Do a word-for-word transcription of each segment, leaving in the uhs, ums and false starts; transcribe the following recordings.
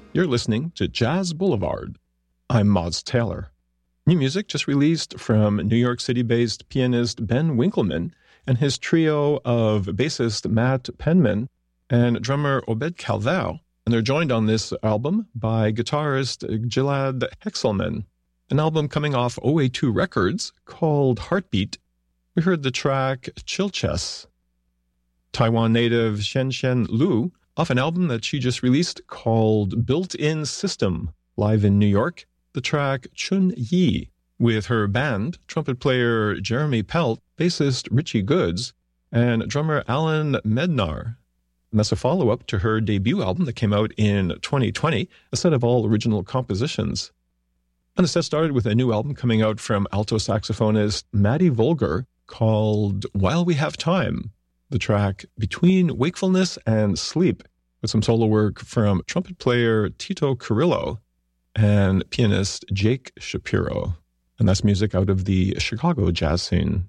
You're listening to Jazz Boulevard. I'm Moz Taylor. New music just released from New York City-based pianist Ben Winkleman and his trio of bassist Matt Penman and drummer Obed Calvel. And they're joined on this album by guitarist Gilad Hexelman, an album coming off O A two Records called Heartbeat. We heard the track Chilches. Taiwan native Shen Shen Lu off an album that she just released called Built-In System, live in New York, the track Chun Yi, with her band, trumpet player Jeremy Pelt, bassist Richie Goods, and drummer Alan Mednar. And that's a follow-up to her debut album that came out in twenty twenty, a set of all original compositions. And the set started with a new album coming out from alto saxophonist Maddie Volger called While We Have Time, the track Between Wakefulness and Sleep, with some solo work from trumpet player Tito Carrillo and pianist Jake Shapiro. And that's music out of the Chicago jazz scene.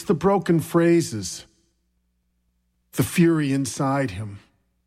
It's the broken phrases, the fury inside him.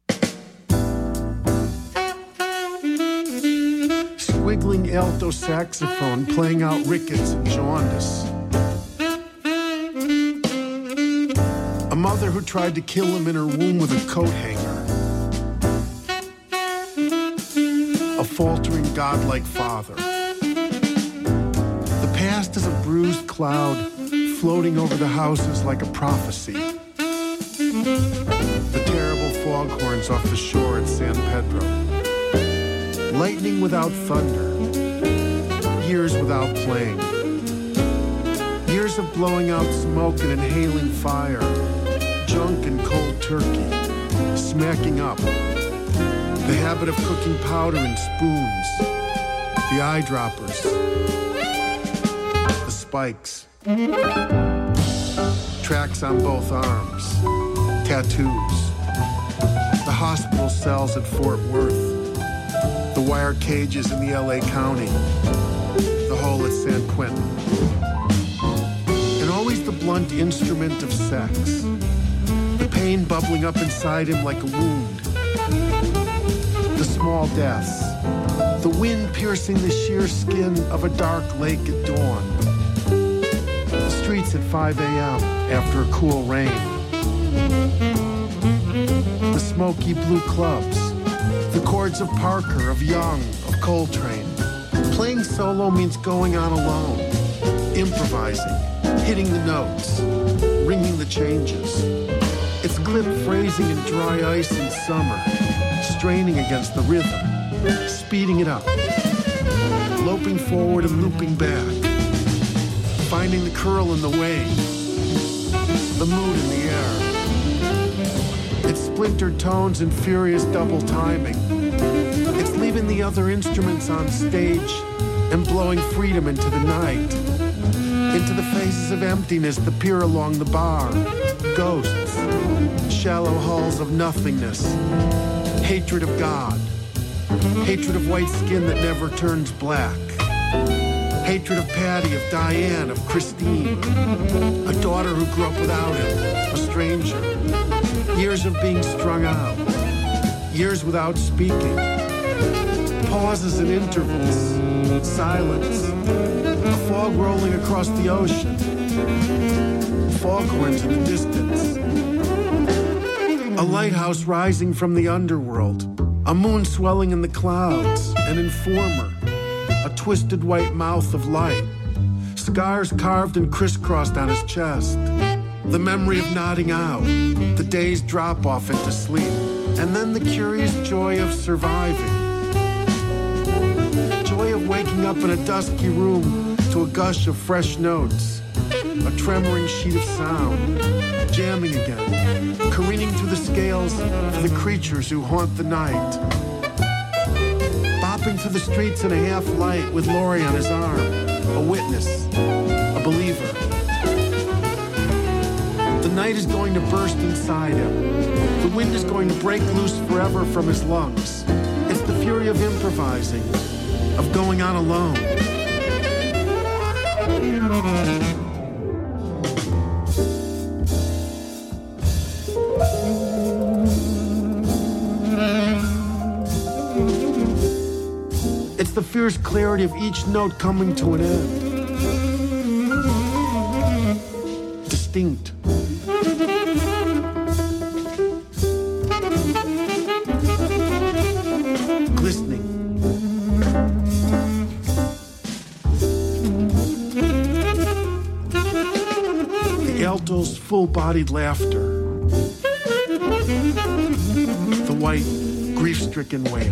Squiggling alto saxophone playing out rickets and jaundice. A mother who tried to kill him in her womb with a coat hanger. A faltering godlike father. The past is a bruised cloud floating over the houses like a prophecy. The terrible foghorns off the shore at San Pedro. Lightning without thunder. Years without playing. Years of blowing out smoke and inhaling fire. Junk and cold turkey. Smacking up. The habit of cooking powder in spoons. The eyedroppers. The spikes. Tracks on both arms. Tattoos. The hospital cells at Fort Worth. The wire cages in the L A County. The hole at San Quentin. And always the blunt instrument of sex. The pain bubbling up inside him like a wound. The small deaths. The wind piercing the sheer skin of a dark lake at dawn. The streets at five a.m. after a cool rain. The smoky blue clubs. The chords of Parker, of Young, of Coltrane. Playing solo means going on alone. Improvising. Hitting the notes. Ringing the changes. It's clipped phrasing in dry ice in summer. Straining against the rhythm. Speeding it up. Loping forward and looping back. Finding the curl in the wave. The mood in the air. It's splintered tones and furious double timing. It's leaving the other instruments on stage and blowing freedom into the night. Into the phases of emptiness that peer along the bar. Ghosts. Shallow halls of nothingness. Hatred of God. Hatred of white skin that never turns black. Hatred of Patty, of Diane, of Christine. A daughter who grew up without him. A stranger. Years of being strung out. Years without speaking. Pauses and intervals. Silence. A fog rolling across the ocean. Foghorns in the distance. A lighthouse rising from the underworld. A moon swelling in the clouds. An informer. A twisted white mouth of light. Scars carved and crisscrossed on his chest. The memory of nodding out. The day's drop off into sleep. And then the curious joy of surviving. Joy of waking up in a dusky room to a gush of fresh notes. A tremoring sheet of sound. Jamming again. Careening through the scales for the creatures who haunt the night. Bopping through the streets in a half light with Laurie on his arm. A witness. A believer. The night is going to burst inside him. The wind is going to break loose forever from his lungs. It's the fury of improvising, of going on alone. It's the fierce clarity of each note coming to an end. Distinct. Glistening. The alto's full-bodied laughter. The white, grief-stricken wail.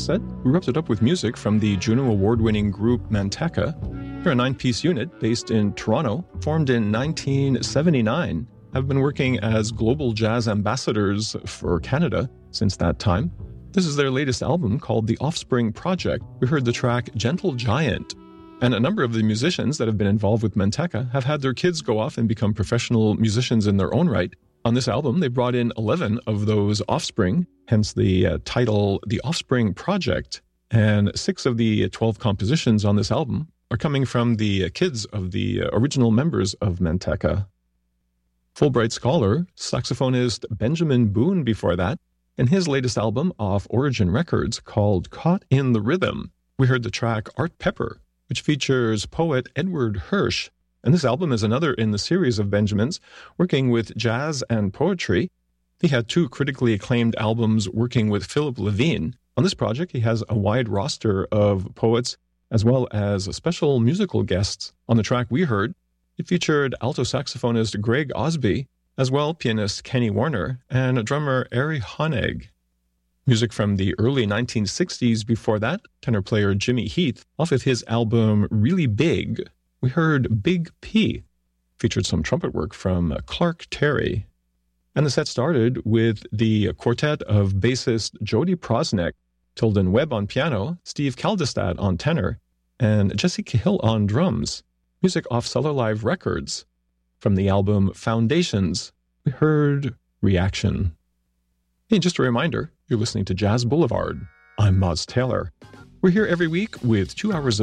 set, we wrapped it up with music from the Juno Award-winning group Manteca. They're a nine-piece unit based in Toronto, formed in nineteen seventy-nine, have been working as global jazz ambassadors for Canada since that time. This is their latest album called The Offspring Project. We heard the track Gentle Giant. And a number of the musicians that have been involved with Manteca have had their kids go off and become professional musicians in their own right. On this album, they brought in eleven of those offspring, hence the uh, title The Offspring Project. And six of the twelve compositions on this album are coming from the uh, kids of the uh, original members of Manteca. Fulbright scholar, saxophonist Benjamin Boone before that, in his latest album off Origin Records called Caught in the Rhythm, we heard the track Art Pepper, which features poet Edward Hirsch. And this album is another in the series of Benjamin's working with jazz and poetry. He had two critically acclaimed albums working with Philip Levine. On this project, he has a wide roster of poets as well as special musical guests. On the track we heard, it featured alto saxophonist Greg Osby, as well pianist Kenny Warner and drummer Ari Honegg. Music from the early nineteen sixties before that, tenor player Jimmy Heath, off of his album Really Big, we heard Big P, featured some trumpet work from Clark Terry. And the set started with the quartet of bassist Jody Prosnek, Tilden Webb on piano, Steve Kaldestad on tenor, and Jesse Cahill on drums. Music off Cellar Live Records. From the album Foundations, we heard Reaction. Hey, just a reminder, you're listening to Jazz Boulevard. I'm Moz Taylor. We're here every week with two hours of